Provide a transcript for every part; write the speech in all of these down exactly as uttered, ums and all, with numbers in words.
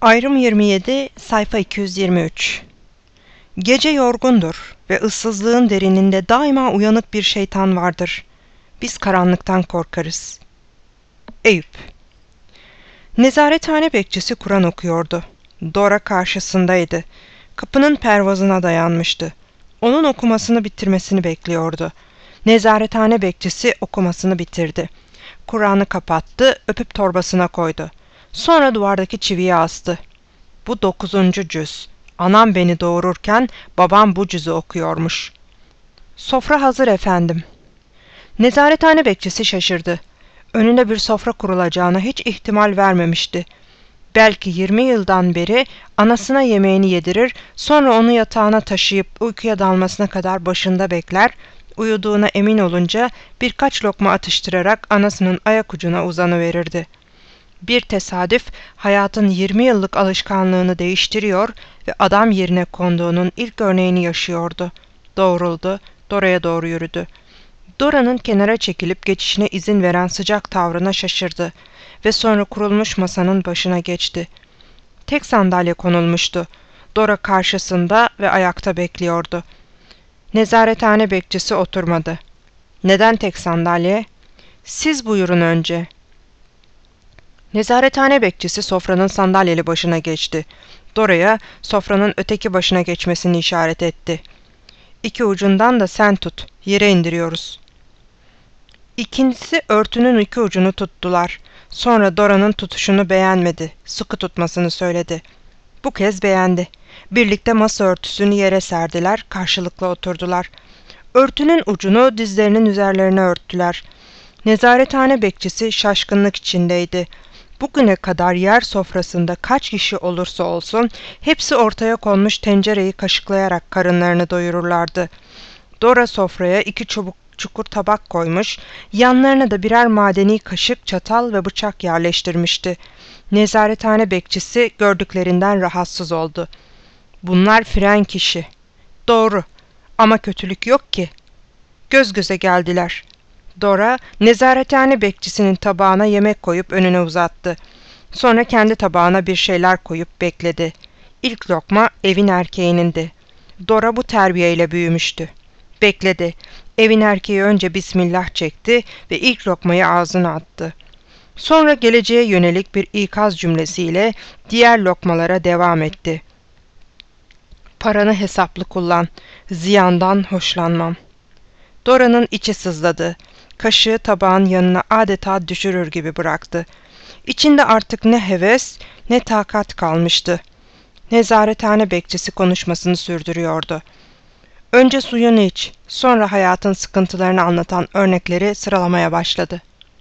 Ayrım yirmi yedi, sayfa iki yüz yirmi üç. Gece yorgundur ve ıssızlığın derininde daima uyanık bir şeytan vardır. Biz karanlıktan korkarız. Eyüp. Nezarethane bekçisi Kur'an okuyordu. Dora karşısındaydı. Kapının pervazına dayanmıştı. Onun okumasını bitirmesini bekliyordu. Nezarethane bekçisi okumasını bitirdi. Kur'an'ı kapattı, öpüp torbasına koydu. Sonra duvardaki çiviyi astı. Bu dokuzuncu cüz. Anam beni doğururken babam bu cüzü okuyormuş. Sofra hazır efendim. Nezarethane bekçisi şaşırdı. Önüne bir sofra kurulacağına hiç ihtimal vermemişti. Belki yirmi yıldan beri anasına yemeğini yedirir, sonra onu yatağına taşıyıp uykuya dalmasına kadar başında bekler, uyuduğuna emin olunca birkaç lokma atıştırarak anasının ayak ucuna uzanıverirdi. Bir tesadüf hayatın yirmi yıllık alışkanlığını değiştiriyor ve adam yerine konduğunun ilk örneğini yaşıyordu. Doğruldu, Dora'ya doğru yürüdü. Dora'nın kenara çekilip geçişine izin veren sıcak tavrına şaşırdı ve sonra kurulmuş masanın başına geçti. Tek sandalye konulmuştu. Dora karşısında ve ayakta bekliyordu. Nezarethane bekçisi oturmadı. Neden tek sandalye? Siz buyurun önce. Nezarethane bekçisi sofranın sandalyeli başına geçti. Dora'ya sofranın öteki başına geçmesini işaret etti. İki ucundan da sen tut, yere indiriyoruz. İkincisi örtünün iki ucunu tuttular. Sonra Dora'nın tutuşunu beğenmedi, sıkı tutmasını söyledi. Bu kez beğendi. Birlikte masa örtüsünü yere serdiler, karşılıklı oturdular. Örtünün ucunu dizlerinin üzerlerine örttüler. Nezarethane bekçisi şaşkınlık içindeydi. Bugüne kadar yer sofrasında kaç kişi olursa olsun hepsi ortaya konmuş tencereyi kaşıklayarak karınlarını doyururlardı. Dora sofraya iki çubuk çukur tabak koymuş, yanlarına da birer madeni kaşık, çatal ve bıçak yerleştirmişti. Nezarethane bekçisi gördüklerinden rahatsız oldu. Bunlar fren kişi. Doğru ama kötülük yok ki. Göz göze geldiler. Dora, nezarethane bekçisinin tabağına yemek koyup önüne uzattı. Sonra kendi tabağına bir şeyler koyup bekledi. İlk lokma evin erkeğinindi. Dora bu terbiyeyle büyümüştü. Bekledi. Evin erkeği önce bismillah çekti ve ilk lokmayı ağzına attı. Sonra geleceğe yönelik bir ikaz cümlesiyle diğer lokmalara devam etti. Paranı hesaplı kullan, ziyandan hoşlanmam. Dora'nın içi sızladı. Kaşığı tabağın yanına adeta düşürür gibi bıraktı. İçinde artık ne heves ne takat kalmıştı. Nezarethane bekçisi konuşmasını sürdürüyordu. Önce suyunu iç, sonra hayatın sıkıntılarını anlatan örnekleri sıralamaya başladı.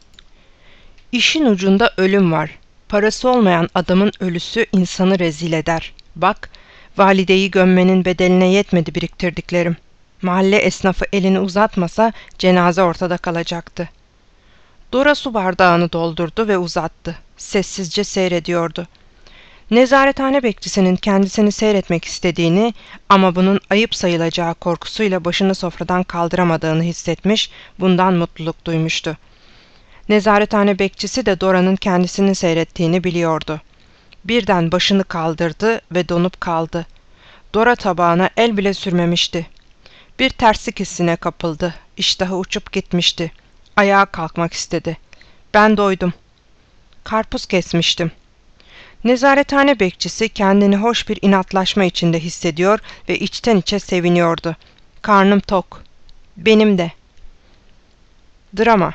İşin ucunda ölüm var. Parası olmayan adamın ölüsü insanı rezil eder. Bak, valideyi gömmenin bedeline yetmedi biriktirdiklerim. Mahalle esnafı elini uzatmasa cenaze ortada kalacaktı. Dora su bardağını doldurdu ve uzattı. Sessizce seyrediyordu. Nezarethane bekçisinin kendisini seyretmek istediğini ama bunun ayıp sayılacağı korkusuyla başını sofradan kaldıramadığını hissetmiş, bundan mutluluk duymuştu. Nezarethane bekçisi de Dora'nın kendisini seyrettiğini biliyordu. Birden başını kaldırdı ve donup kaldı. Dora tabağına el bile sürmemişti. Bir terslik hissine kapıldı. İştahı uçup gitmişti. Ayağa kalkmak istedi. Ben doydum. Karpuz kesmiştim. Nezarethane bekçisi kendini hoş bir inatlaşma içinde hissediyor ve içten içe seviniyordu. Karnım tok. Benim de. Drama.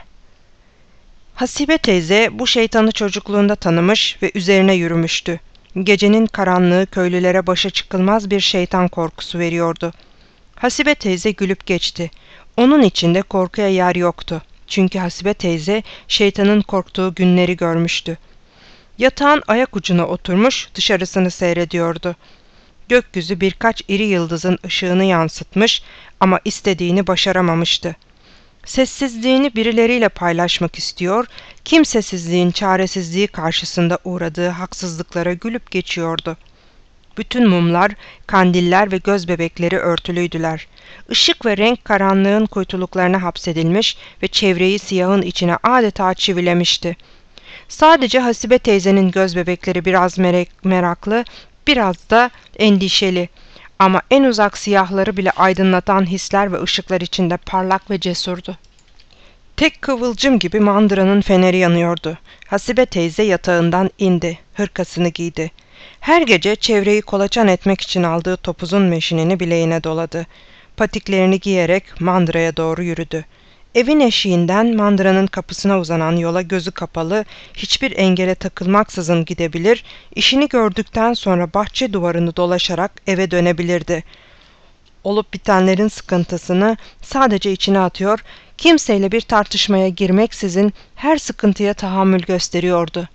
Hasibe teyze bu şeytanı çocukluğunda tanımış ve üzerine yürümüştü. Gecenin karanlığı köylülere başa çıkılmaz bir şeytan korkusu veriyordu. Hasibe teyze gülüp geçti. Onun içinde korkuya yer yoktu. Çünkü Hasibe teyze şeytanın korktuğu günleri görmüştü. Yatağın ayak ucuna oturmuş dışarısını seyrediyordu. Gökyüzü birkaç iri yıldızın ışığını yansıtmış ama istediğini başaramamıştı. Sessizliğini birileriyle paylaşmak istiyor, kimsesizliğin çaresizliği karşısında uğradığı haksızlıklara gülüp geçiyordu. Bütün mumlar, kandiller ve göz bebekleri örtülüydüler. Işık ve renk karanlığın kuytuluklarına hapsedilmiş ve çevreyi siyahın içine adeta çivilemişti. Sadece Hasibe teyzenin göz bebekleri biraz merak, meraklı, biraz da endişeli. Ama en uzak siyahları bile aydınlatan hisler ve ışıklar içinde parlak ve cesurdu. Tek kıvılcım gibi mandıranın feneri yanıyordu. Hasibe teyze yatağından indi, hırkasını giydi. Her gece çevreyi kolaçan etmek için aldığı topuzun meşinini bileğine doladı. Patiklerini giyerek mandıraya doğru yürüdü. Evin eşiğinden mandıranın kapısına uzanan yola gözü kapalı, hiçbir engele takılmaksızın gidebilir, işini gördükten sonra bahçe duvarını dolaşarak eve dönebilirdi. Olup bitenlerin sıkıntısını sadece içine atıyor, kimseyle bir tartışmaya girmeksizin her sıkıntıya tahammül gösteriyordu.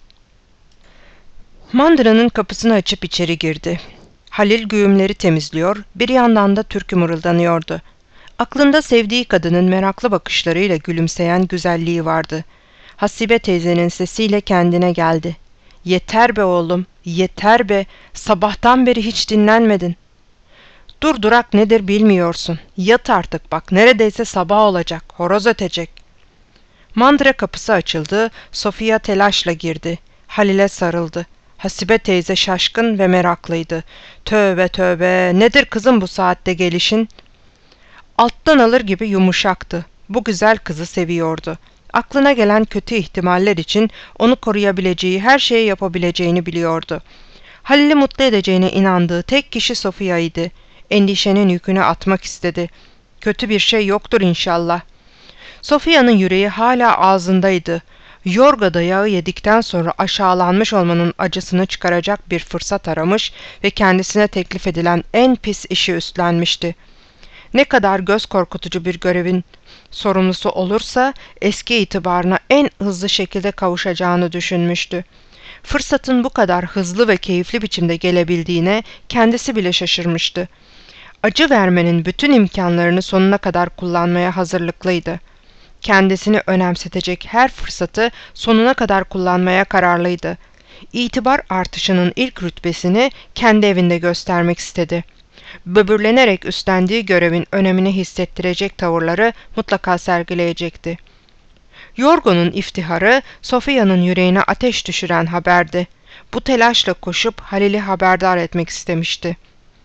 Mandıranın kapısını açıp içeri girdi. Halil güğümleri temizliyor, bir yandan da türkü mırıldanıyordu. Aklında sevdiği kadının meraklı bakışlarıyla gülümseyen güzelliği vardı. Hasibe teyzenin sesiyle kendine geldi. "Yeter be oğlum, yeter be, sabahtan beri hiç dinlenmedin. Dur durak nedir bilmiyorsun. Yat artık bak, neredeyse sabah olacak, horoz ötecek." Mandıra kapısı açıldı, Sofia telaşla girdi. Halil'e sarıldı. Hasibe teyze şaşkın ve meraklıydı. "Tövbe tövbe, nedir kızım bu saatte gelişin?" Alttan alır gibi yumuşaktı. Bu güzel kızı seviyordu. Aklına gelen kötü ihtimaller için onu koruyabileceği her şeyi yapabileceğini biliyordu. Halil'i mutlu edeceğine inandığı tek kişi Sofia'ydı. Endişenin yükünü atmak istedi. "Kötü bir şey yoktur inşallah." Sofia'nın yüreği hala ağzındaydı. Yorga dayağı yedikten sonra aşağılanmış olmanın acısını çıkaracak bir fırsat aramış ve kendisine teklif edilen en pis işi üstlenmişti. Ne kadar göz korkutucu bir görevin sorumlusu olursa eski itibarına en hızlı şekilde kavuşacağını düşünmüştü. Fırsatın bu kadar hızlı ve keyifli biçimde gelebildiğine kendisi bile şaşırmıştı. Acı vermenin bütün imkanlarını sonuna kadar kullanmaya hazırlıklıydı. Kendisini önemsetecek her fırsatı sonuna kadar kullanmaya kararlıydı. İtibar artışının ilk rütbesini kendi evinde göstermek istedi. Böbürlenerek üstlendiği görevin önemini hissettirecek tavırları mutlaka sergileyecekti. Yorgo'nun iftiharı Sofia'nın yüreğine ateş düşüren haberdi. Bu telaşla koşup Halil'i haberdar etmek istemişti.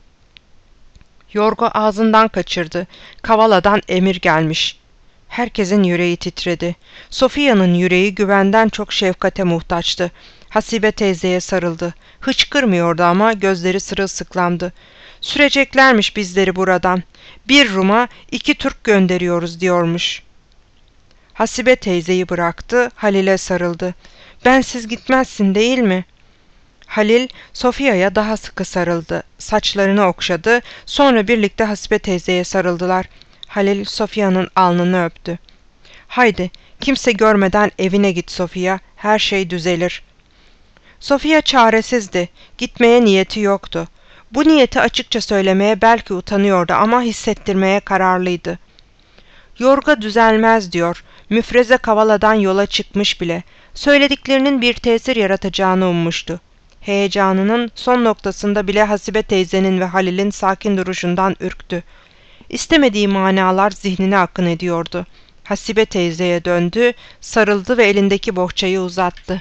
Yorgo ağzından kaçırdı. Kavala'dan emir gelmiş. Herkesin yüreği titredi. Sofia'nın yüreği güvenden çok şefkate muhtaçtı. Hasibe teyzeye sarıldı. Hıçkırmıyordu ama gözleri sırılsıklamdı. "Süreceklermiş bizleri buradan. Bir Rum'a iki Türk gönderiyoruz" diyormuş. Hasibe teyzeyi bıraktı, Halil'e sarıldı. "Bensiz gitmezsin değil mi?" Halil, Sofia'ya daha sıkı sarıldı. Saçlarını okşadı, sonra birlikte Hasibe teyzeye sarıldılar. Halil, Sofia'nın alnını öptü. "Haydi, kimse görmeden evine git Sofia, her şey düzelir." Sofia çaresizdi, gitmeye niyeti yoktu. Bu niyeti açıkça söylemeye belki utanıyordu ama hissettirmeye kararlıydı. Yorga düzelmez diyor, müfreze Kavala'dan yola çıkmış bile. Söylediklerinin bir tesir yaratacağını ummuştu. Heyecanının son noktasında bile Hasibe teyzenin ve Halil'in sakin duruşundan ürktü. İstemediği manalar zihnine akın ediyordu. Hasibe teyzeye döndü, sarıldı ve elindeki bohçayı uzattı.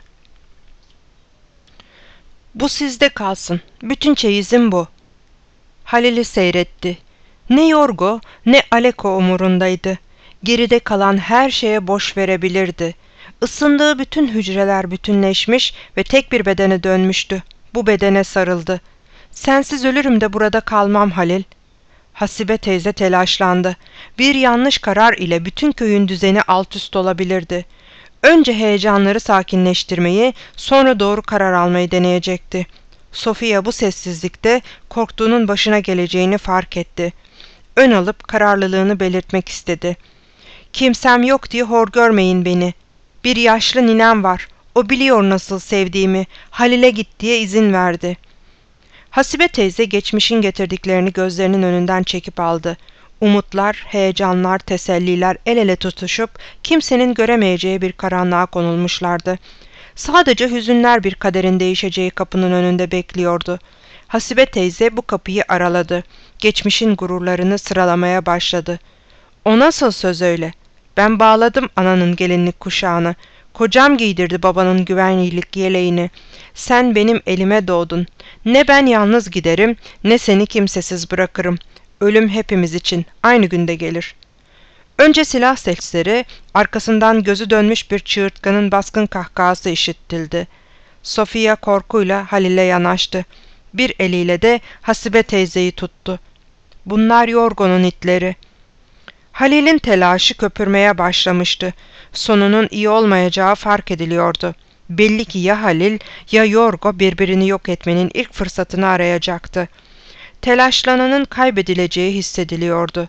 "Bu sizde kalsın. Bütün çeyizim bu." Halil'i seyretti. Ne Yorgo ne Aleko umurundaydı. Geride kalan her şeye boş verebilirdi. Isındığı bütün hücreler bütünleşmiş ve tek bir bedene dönmüştü. Bu bedene sarıldı. "Sensiz ölürüm de burada kalmam Halil." Hasibe teyze telaşlandı. Bir yanlış karar ile bütün köyün düzeni alt üst olabilirdi. Önce heyecanları sakinleştirmeyi, sonra doğru karar almayı deneyecekti. Sofia bu sessizlikte korktuğunun başına geleceğini fark etti. Ön alıp kararlılığını belirtmek istedi. "Kimsem yok diye hor görmeyin beni. Bir yaşlı ninem var. O biliyor nasıl sevdiğimi. Halil'e git diye izin verdi." Hasibe teyze geçmişin getirdiklerini gözlerinin önünden çekip aldı. Umutlar, heyecanlar, teselliler el ele tutuşup kimsenin göremeyeceği bir karanlığa konulmuşlardı. Sadece hüzünler bir kaderin değişeceği kapının önünde bekliyordu. Hasibe teyze bu kapıyı araladı. Geçmişin gururlarını sıralamaya başladı. "O nasıl söz öyle? Ben bağladım ananın gelinlik kuşağını. Kocam giydirdi babanın güvenlik yeleğini. Sen benim elime doğdun. Ne ben yalnız giderim, ne seni kimsesiz bırakırım. Ölüm hepimiz için aynı günde gelir. Önce silah sesleri, arkasından gözü dönmüş bir çığırtkanın baskın kahkahası işittildi. Sofia korkuyla Halil'e yanaştı. Bir eliyle de Hasibe teyzeyi tuttu. Bunlar Yorgo'nun itleri. Halil'in telaşı köpürmeye başlamıştı. Sonunun iyi olmayacağı fark ediliyordu. Belli ki ya Halil ya Yorgo birbirini yok etmenin ilk fırsatını arayacaktı. Telaşlananın kaybedileceği hissediliyordu.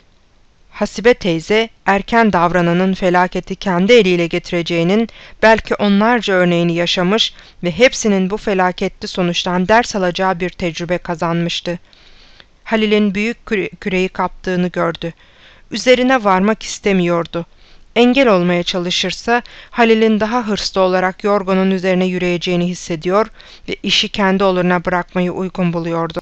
Hasibe teyze erken davrananın felaketi kendi eliyle getireceğinin belki onlarca örneğini yaşamış ve hepsinin bu felaketli sonuçtan ders alacağı bir tecrübe kazanmıştı. Halil'in büyük küre küreyi kaptığını gördü. Üzerine varmak istemiyordu. Engel olmaya çalışırsa Halil'in daha hırslı olarak Yorgo'nun üzerine yürüyeceğini hissediyor ve işi kendi oluruna bırakmayı uygun buluyordu.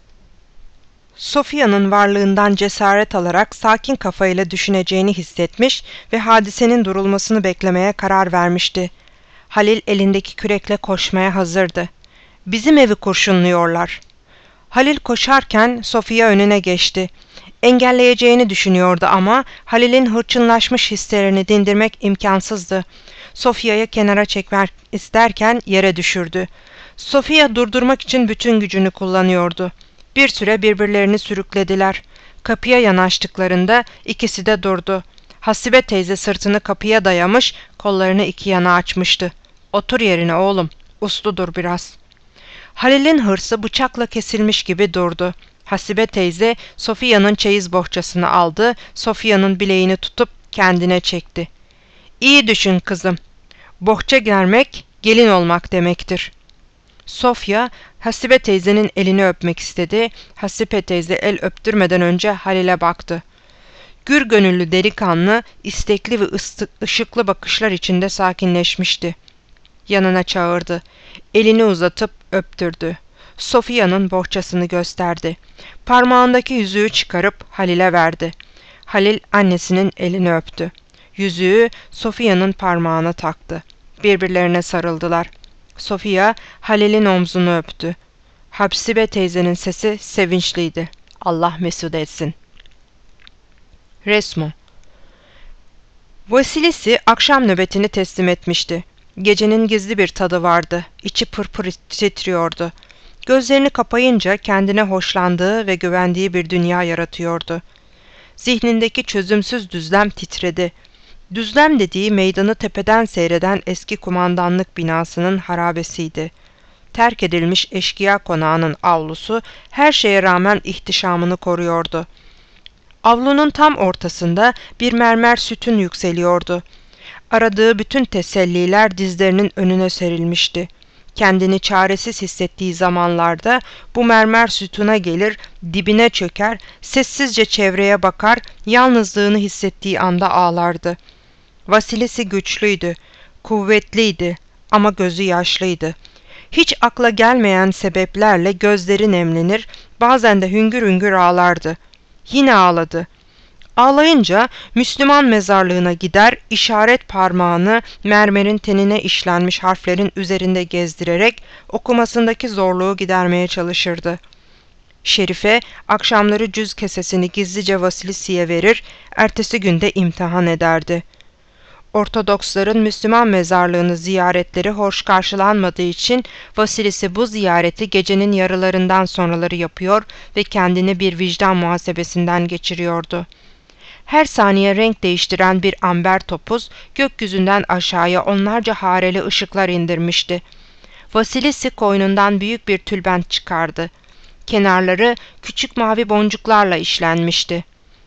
Sofia'nın varlığından cesaret alarak sakin kafayla düşüneceğini hissetmiş ve hadisenin durulmasını beklemeye karar vermişti. Halil elindeki kürekle koşmaya hazırdı. Bizim evi kurşunluyorlar. Halil koşarken Sofia önüne geçti. Engelleyeceğini düşünüyordu ama Halil'in hırçınlaşmış hislerini dindirmek imkansızdı. Sofia'yı kenara çekmek isterken yere düşürdü. Sofia durdurmak için bütün gücünü kullanıyordu. Bir süre birbirlerini sürüklediler. Kapıya yanaştıklarında ikisi de durdu. Hasibe teyze sırtını kapıya dayamış, kollarını iki yana açmıştı. "Otur yerine oğlum, uslu dur biraz." Halil'in hırsı bıçakla kesilmiş gibi durdu. Hasibe teyze Sofia'nın çeyiz bohçasını aldı, Sofia'nın bileğini tutup kendine çekti. "İyi düşün kızım. Bohça germek, gelin olmak demektir." Sofya, Hasibe teyzenin elini öpmek istedi. Hasibe teyze el öptürmeden önce Halil'e baktı. Gür gönüllü delikanlı, istekli ve ışıklı bakışlar içinde sakinleşmişti. Yanına çağırdı. Elini uzatıp öptürdü. Sofia'nın bohçasını gösterdi. Parmağındaki yüzüğü çıkarıp Halil'e verdi. Halil annesinin elini öptü. Yüzüğü Sofia'nın parmağına taktı. Birbirlerine sarıldılar. Sofia Halil'in omzunu öptü. Hasibe teyzenin sesi sevinçliydi. "Allah mesut etsin." Resmo. Vasilisi akşam nöbetini teslim etmişti. Gecenin gizli bir tadı vardı. İçi pırpır titriyordu. Gözlerini kapayınca kendine hoşlandığı ve güvendiği bir dünya yaratıyordu. Zihnindeki çözümsüz düzlem titredi. Düzlem dediği meydanı tepeden seyreden eski kumandanlık binasının harabesiydi. Terk edilmiş eşkıya konağının avlusu her şeye rağmen ihtişamını koruyordu. Avlunun tam ortasında bir mermer sütun yükseliyordu. Aradığı bütün teselliler dizlerinin önüne serilmişti. Kendini çaresiz hissettiği zamanlarda bu mermer sütuna gelir, dibine çöker, sessizce çevreye bakar, yalnızlığını hissettiği anda ağlardı. Vasilisi güçlüydü, kuvvetliydi ama gözü yaşlıydı. Hiç akla gelmeyen sebeplerle gözleri nemlenir, bazen de hüngür hüngür ağlardı. Yine ağladı. Ağlayınca Müslüman mezarlığına gider, işaret parmağını mermerin tenine işlenmiş harflerin üzerinde gezdirerek okumasındaki zorluğu gidermeye çalışırdı. Şerife akşamları cüz kesesini gizlice Vasilisi'ye verir, ertesi günde imtihan ederdi. Ortodoksların Müslüman mezarlığını ziyaretleri hoş karşılanmadığı için Vasilisi bu ziyareti gecenin yarılarından sonraları yapıyor ve kendini bir vicdan muhasebesinden geçiriyordu. Her saniye renk değiştiren bir amber topuz gökyüzünden aşağıya onlarca hareli ışıklar indirmişti. Vasilisi koynundan büyük bir tülbent çıkardı. Kenarları küçük mavi boncuklarla işlenmişti.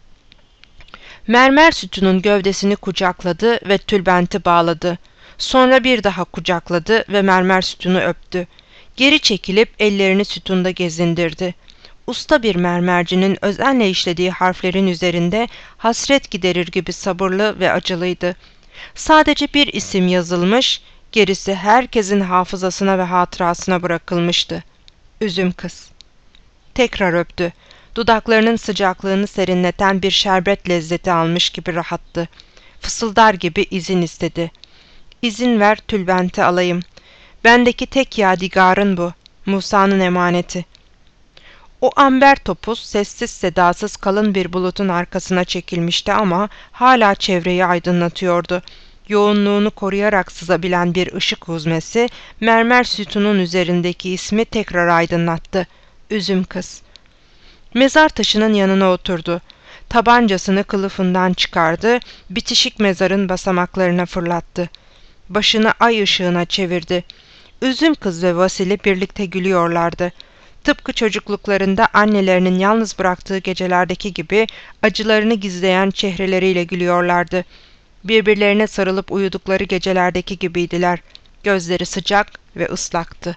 Mermer sütunun gövdesini kucakladı ve tülbenti bağladı. Sonra bir daha kucakladı ve mermer sütunu öptü. Geri çekilip ellerini sütunda gezindirdi. Usta bir mermercinin özenle işlediği harflerin üzerinde hasret giderir gibi sabırlı ve acılıydı. Sadece bir isim yazılmış, gerisi herkesin hafızasına ve hatırasına bırakılmıştı. Üzüm kız. Tekrar öptü. Dudaklarının sıcaklığını serinleten bir şerbet lezzeti almış gibi rahattı. Fısıldar gibi izin istedi. İzin ver tülbenti alayım. Bendeki tek yadigarın bu. Musa'nın emaneti. O amber topuz sessiz sedasız kalın bir bulutun arkasına çekilmişti ama hala çevreyi aydınlatıyordu. Yoğunluğunu koruyarak sızabilen bir ışık huzmesi mermer sütunun üzerindeki ismi tekrar aydınlattı. Üzüm kız. Mezar taşının yanına oturdu. Tabancasını kılıfından çıkardı, bitişik mezarın basamaklarına fırlattı. Başını ay ışığına çevirdi. Üzüm kız ve Vasili birlikte gülüyorlardı. Tıpkı çocukluklarında annelerinin yalnız bıraktığı gecelerdeki gibi acılarını gizleyen çehreleriyle gülüyorlardı. Birbirlerine sarılıp uyudukları gecelerdeki gibiydiler. Gözleri sıcak ve ıslaktı.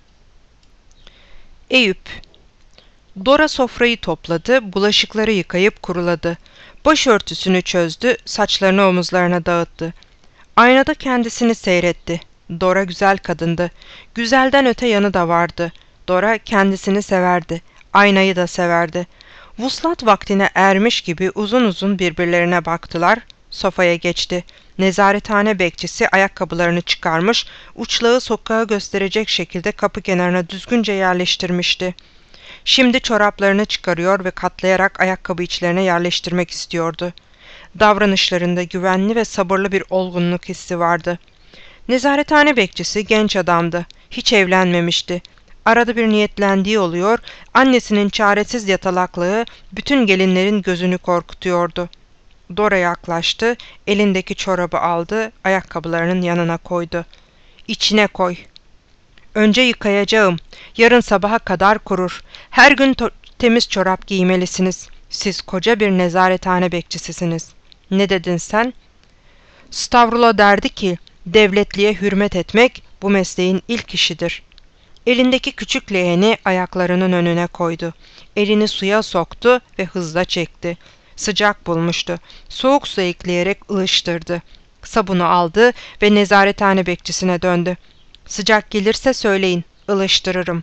Eyüp. Dora sofrayı topladı, bulaşıkları yıkayıp kuruladı. Başörtüsünü çözdü, saçlarını omuzlarına dağıttı. Aynada kendisini seyretti. Dora güzel kadındı. Güzelden öte yanı da vardı. Dora kendisini severdi. Aynayı da severdi. Vuslat vaktine ermiş gibi uzun uzun birbirlerine baktılar. Sofaya geçti. Nezarethane bekçisi ayakkabılarını çıkarmış, uçlağı sokağa gösterecek şekilde kapı kenarına düzgünce yerleştirmişti. Şimdi çoraplarını çıkarıyor ve katlayarak ayakkabı içlerine yerleştirmek istiyordu. Davranışlarında güvenli ve sabırlı bir olgunluk hissi vardı. Nezarethane bekçisi genç adamdı. Hiç evlenmemişti. Arada bir niyetlendiği oluyor, annesinin çaresiz yatalaklığı bütün gelinlerin gözünü korkutuyordu. Dora yaklaştı, elindeki çorabı aldı, ayakkabılarının yanına koydu. İçine koy. Önce yıkayacağım. Yarın sabaha kadar kurur. Her gün temiz çorap giymelisiniz. Siz koca bir nezarethane bekçisisiniz. Ne dedin sen? Stavrulo derdi ki, devletliğe hürmet etmek bu mesleğin ilk işidir. Elindeki küçük leğeni ayaklarının önüne koydu. Elini suya soktu ve hızla çekti. Sıcak bulmuştu. Soğuk su ekleyerek ılıştırdı. Sabunu aldı ve nezarethane bekçisine döndü. Sıcak gelirse söyleyin, ılıştırırım.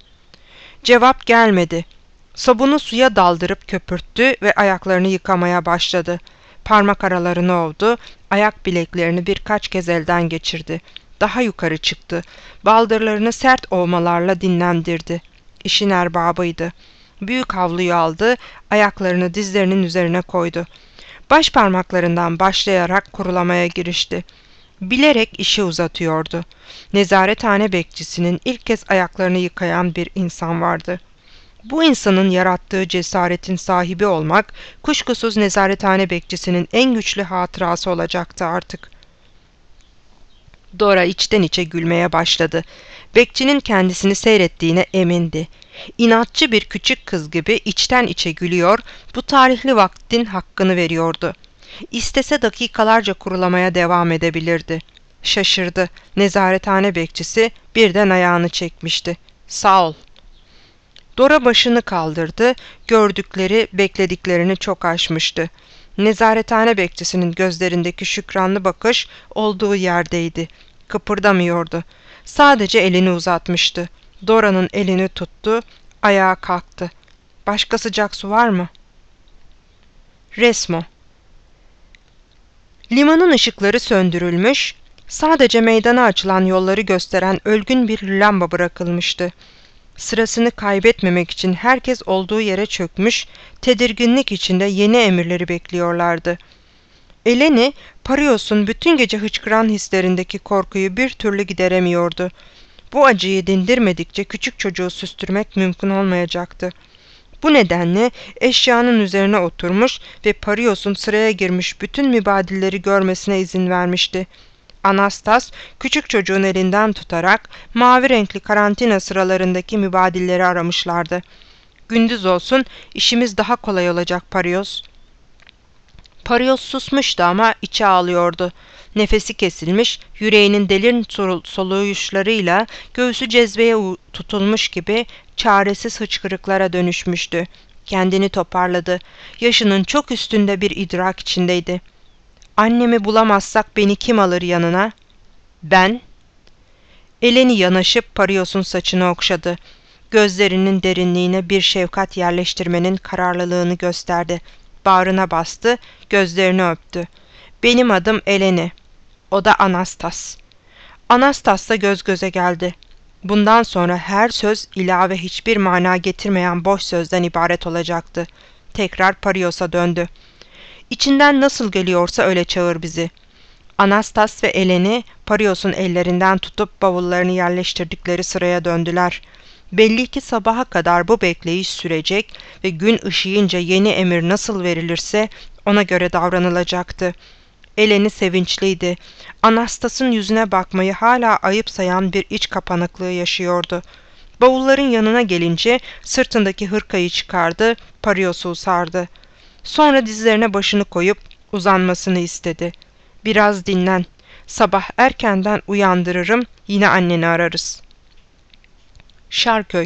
Cevap gelmedi. Sabunu suya daldırıp köpürttü ve ayaklarını yıkamaya başladı. Parmak aralarını ovdu, ayak bileklerini birkaç kez elden geçirdi. Daha yukarı çıktı. Baldırlarını sert ovmalarla dinlendirdi. İşin erbabıydı. Büyük havluyu aldı, ayaklarını dizlerinin üzerine koydu. Baş parmaklarından başlayarak kurulamaya girişti. Bilerek işi uzatıyordu. Nezarethane bekçisinin ilk kez ayaklarını yıkayan bir insan vardı. Bu insanın yarattığı cesaretin sahibi olmak, kuşkusuz nezarethane bekçisinin en güçlü hatırası olacaktı artık. Dora içten içe gülmeye başladı. Bekçinin kendisini seyrettiğine emindi. İnatçı bir küçük kız gibi içten içe gülüyor, bu tarihli vaktin hakkını veriyordu. İstese dakikalarca kurulamaya devam edebilirdi. Şaşırdı. Nezarethane bekçisi birden ayağını çekmişti. Sağ ol. Dora başını kaldırdı. Gördükleri beklediklerini çok aşmıştı. Nezarethane bekçisinin gözlerindeki şükranlı bakış olduğu yerdeydi. Kıpırdamıyordu. Sadece elini uzatmıştı. Dora'nın elini tuttu. Ayağa kalktı. Başka sıcak su var mı? Resmo. Limanın ışıkları söndürülmüş, sadece meydana açılan yolları gösteren ölgün bir lamba bırakılmıştı. Sırasını kaybetmemek için herkes olduğu yere çökmüş, tedirginlik içinde yeni emirleri bekliyorlardı. Eleni, Parios'un bütün gece hıçkıran hislerindeki korkuyu bir türlü gideremiyordu. Bu acıyı dindirmedikçe küçük çocuğu süstürmek mümkün olmayacaktı. Bu nedenle eşyanın üzerine oturmuş ve Parios'un sıraya girmiş bütün mübadilleri görmesine izin vermişti. Anastas, küçük çocuğun elinden tutarak mavi renkli karantina sıralarındaki mübadilleri aramışlardı. Gündüz olsun, işimiz daha kolay olacak Parios. Parios susmuştu ama içi ağlıyordu. Nefesi kesilmiş, yüreğinin derin soluyuşlarıyla göğsü cezveye tutulmuş gibi çaresiz hıçkırıklara dönüşmüştü. Kendini toparladı. Yaşının çok üstünde bir idrak içindeydi. Annemi bulamazsak beni kim alır yanına? Ben. Eleni yanaşıp Parios'un saçını okşadı. Gözlerinin derinliğine bir şefkat yerleştirmenin kararlılığını gösterdi. Bağrına bastı, gözlerini öptü. Benim adım Eleni. O da Anastas. Anastas'la göz göze geldi. Bundan sonra her söz ilave hiçbir mana getirmeyen boş sözden ibaret olacaktı. Tekrar Parios'a döndü. İçinden nasıl geliyorsa öyle çağır bizi. Anastas ve Eleni Parios'un ellerinden tutup bavullarını yerleştirdikleri sıraya döndüler. Belli ki sabaha kadar bu bekleyiş sürecek ve gün ışıyınca yeni emir nasıl verilirse ona göre davranılacaktı. Eleni sevinçliydi. Anastas'ın yüzüne bakmayı hala ayıp sayan bir iç kapanıklığı yaşıyordu. Bavulların yanına gelince sırtındaki hırkayı çıkardı, Parios'u sardı. Sonra dizlerine başını koyup uzanmasını istedi. Biraz dinlen. Sabah erkenden uyandırırım, yine anneni ararız. Şarköy.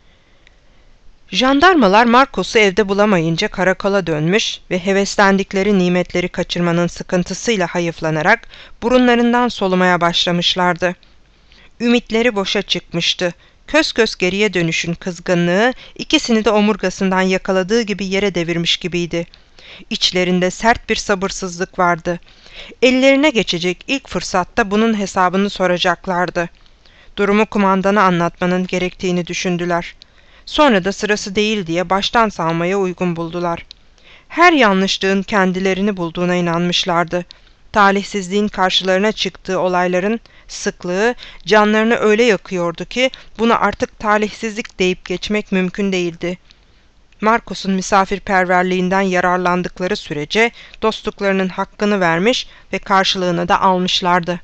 Jandarmalar Marcos'u evde bulamayınca karakola dönmüş ve heveslendikleri nimetleri kaçırmanın sıkıntısıyla hayıflanarak burunlarından solumaya başlamışlardı. Ümitleri boşa çıkmıştı. Kös kös geriye dönüşün kızgınlığı ikisini de omurgasından yakaladığı gibi yere devirmiş gibiydi. İçlerinde sert bir sabırsızlık vardı. Ellerine geçecek ilk fırsatta bunun hesabını soracaklardı. Durumu kumandana anlatmanın gerektiğini düşündüler. Sonra da sırası değil diye baştan savmaya uygun buldular. Her yanlışlığın kendilerini bulduğuna inanmışlardı. Talihsizliğin karşılarına çıktığı olayların sıklığı canlarını öyle yakıyordu ki buna artık talihsizlik deyip geçmek mümkün değildi. Marcos'un misafirperverliğinden yararlandıkları sürece dostluklarının hakkını vermiş ve karşılığını da almışlardı.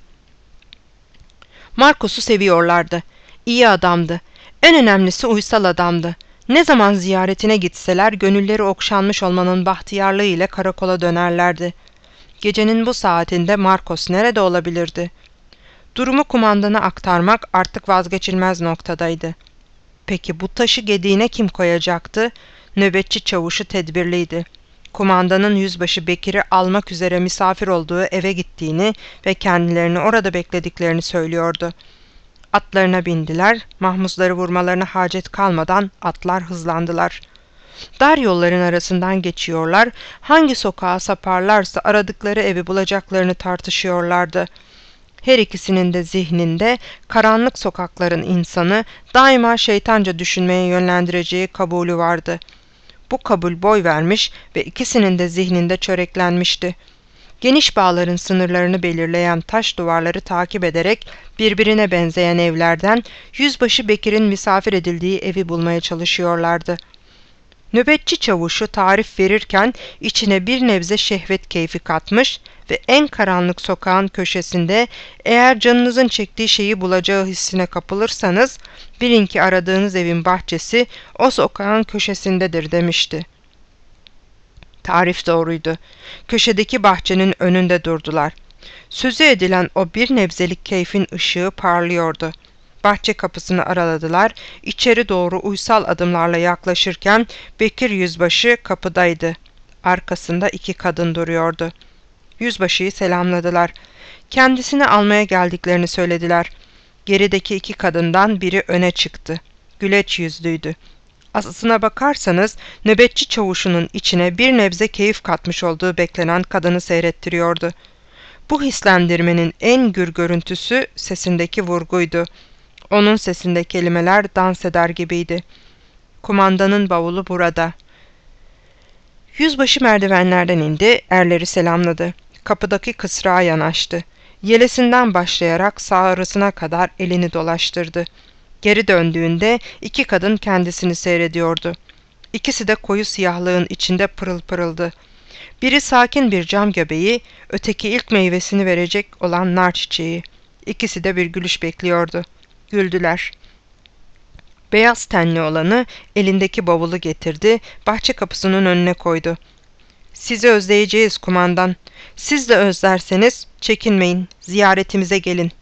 Marcos'u seviyorlardı. İyi adamdı. En önemlisi uysal adamdı. Ne zaman ziyaretine gitseler gönülleri okşanmış olmanın bahtiyarlığı ile karakola dönerlerdi. Gecenin bu saatinde Marcos nerede olabilirdi? Durumu kumandana aktarmak artık vazgeçilmez noktadaydı. Peki bu taşı gediğine kim koyacaktı? Nöbetçi çavuşu tedbirliydi. Kumandanın yüzbaşı Bekir'i almak üzere misafir olduğu eve gittiğini ve kendilerini orada beklediklerini söylüyordu. Atlarına bindiler, mahmuzları vurmalarına hacet kalmadan atlar hızlandılar. Dar yolların arasından geçiyorlar, hangi sokağa saparlarsa aradıkları evi bulacaklarını tartışıyorlardı. Her ikisinin de zihninde karanlık sokakların insanı daima şeytanca düşünmeye yönlendireceği kabulü vardı. Bu kabul boy vermiş ve ikisinin de zihninde çöreklenmişti. Geniş bağların sınırlarını belirleyen taş duvarları takip ederek birbirine benzeyen evlerden yüzbaşı Bekir'in misafir edildiği evi bulmaya çalışıyorlardı. Nöbetçi çavuşu tarif verirken içine bir nebze şehvet keyfi katmış ve en karanlık sokağın köşesinde eğer canınızın çektiği şeyi bulacağı hissine kapılırsanız bilin ki aradığınız evin bahçesi o sokağın köşesindedir demişti. Tarif doğruydu. Köşedeki bahçenin önünde durdular. Sözü edilen o bir nebzelik keyfin ışığı parlıyordu. Bahçe kapısını araladılar, içeri doğru uysal adımlarla yaklaşırken Bekir yüzbaşı kapıdaydı. Arkasında iki kadın duruyordu. Yüzbaşıyı selamladılar. Kendisini almaya geldiklerini söylediler. Gerideki iki kadından biri öne çıktı. Güleç yüzlüydü. Aslına bakarsanız nöbetçi çavuşunun içine bir nebze keyif katmış olduğu beklenen kadını seyrettiriyordu. Bu hislendirmenin en gür görüntüsü sesindeki vurguydu. Onun sesinde kelimeler dans eder gibiydi. Kumandanın bavulu burada. Yüzbaşı merdivenlerden indi, erleri selamladı. Kapıdaki kısrağa yanaştı. Yelesinden başlayarak sağrısına kadar elini dolaştırdı. Geri döndüğünde iki kadın kendisini seyrediyordu. İkisi de koyu siyahlığın içinde pırıl pırıldı. Biri sakin bir cam göbeği, öteki ilk meyvesini verecek olan nar çiçeği. İkisi de bir gülüş bekliyordu. Güldüler. Beyaz tenli olanı elindeki bavulu getirdi, bahçe kapısının önüne koydu. "Sizi özleyeceğiz kumandan. Siz de özlerseniz çekinmeyin, ziyaretimize gelin."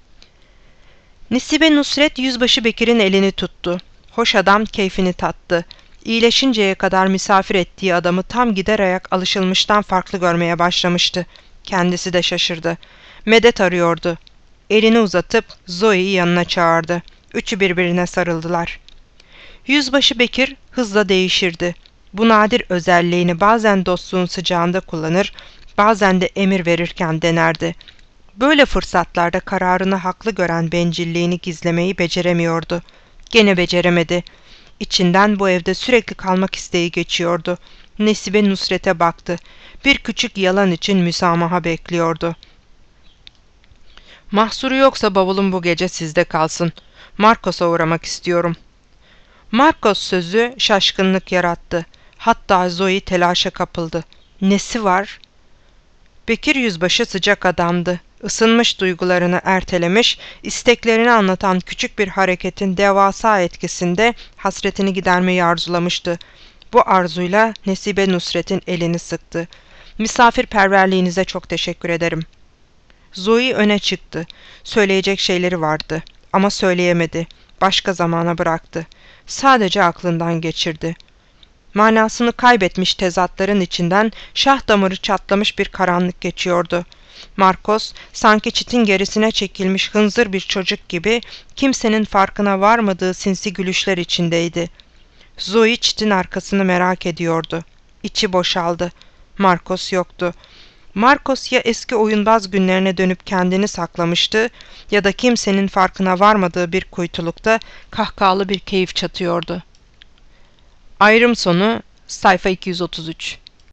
Nesibe Nusret yüzbaşı Bekir'in elini tuttu. Hoş adam keyfini tattı. İyileşinceye kadar misafir ettiği adamı tam gider ayak alışılmıştan farklı görmeye başlamıştı. Kendisi de şaşırdı. Medet arıyordu. Elini uzatıp Zoe'yi yanına çağırdı. Üçü birbirine sarıldılar. Yüzbaşı Bekir hızla değişirdi. Bu nadir özelliğini bazen dostluğun sıcağında kullanır, bazen de emir verirken denerdi. Böyle fırsatlarda kararını haklı gören bencilliğini gizlemeyi beceremiyordu. Gene beceremedi. İçinden bu evde sürekli kalmak isteği geçiyordu. Nesibe Nusret'e baktı. Bir küçük yalan için müsamaha bekliyordu. "Mahsuru yoksa bavulum bu gece sizde kalsın. Marcos'a uğramak istiyorum." Marcos sözü şaşkınlık yarattı. Hatta Zoe telaşa kapıldı. "Nesi var?" Bekir Yüzbaşı sıcak adamdı. Isınmış duygularını ertelemiş, isteklerini anlatan küçük bir hareketin devasa etkisinde hasretini gidermeyi arzulamıştı. Bu arzuyla Nesibe Nusret'in elini sıktı. "Misafirperverliğinize çok teşekkür ederim." Zoe öne çıktı. Söyleyecek şeyleri vardı ama söyleyemedi. Başka zamana bıraktı. Sadece aklından geçirdi. Manasını kaybetmiş tezatların içinden şah damarı çatlamış bir karanlık geçiyordu. Marcos sanki çitin gerisine çekilmiş hınzır bir çocuk gibi kimsenin farkına varmadığı sinsi gülüşler içindeydi. Zoe çitin arkasını merak ediyordu. İçi boşaldı. Marcos yoktu. Marcos ya eski oyunbaz günlerine dönüp kendini saklamıştı ya da kimsenin farkına varmadığı bir kuytulukta kahkahalı bir keyif çatıyordu. Ayrım sonu sayfa iki yüz otuz üç.